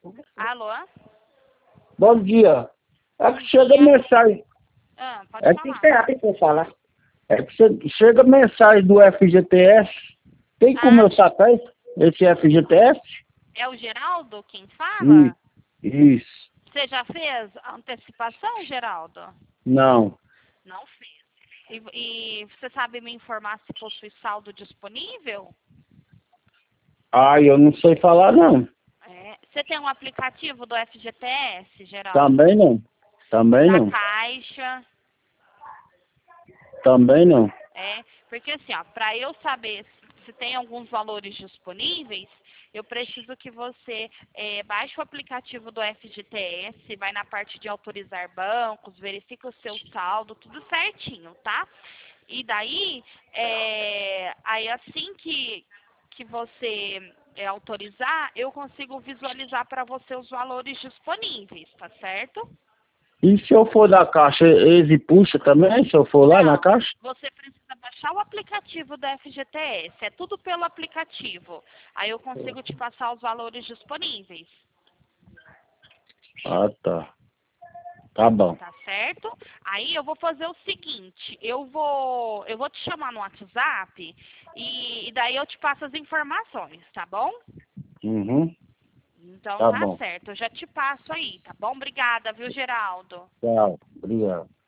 Alô? Bom dia. É Bom que chega dia. mensagem. Pode É que falar. espera que eu falar. É que chega mensagem do FGTS. Tem como Ah, eu sacar esse FGTS? é o Geraldo quem Isso. fala? Isso. Você já fez a antecipação, Geraldo? Não. Não fez. E você sabe me informar se possui saldo disponível? Ah, eu não sei falar não. Você tem um aplicativo do FGTS, Geraldo? Também não. Também Da não. Caixa? Também não. Porque assim, ó, para eu saber se tem alguns valores disponíveis, eu preciso que você baixe o aplicativo do FGTS, vai na parte de autorizar bancos, verifica o seu saldo, tudo certinho, tá? E daí, aí assim que você autorizar, eu consigo visualizar para você os valores disponíveis, tá certo? E se eu for da caixa, eles puxa também? Se eu for lá na Não, caixa? você precisa baixar o aplicativo da FGTS, é tudo pelo aplicativo. Aí eu consigo te passar os valores disponíveis, Ah, tá. Tá bom. tá certo? Aí eu vou fazer o seguinte, eu vou te chamar no WhatsApp e daí eu te passo as informações, tá bom? Uhum. Então Tá tá bom. certo, eu já te passo aí, tá bom? Obrigada, viu, Geraldo? Tchau. Obrigado.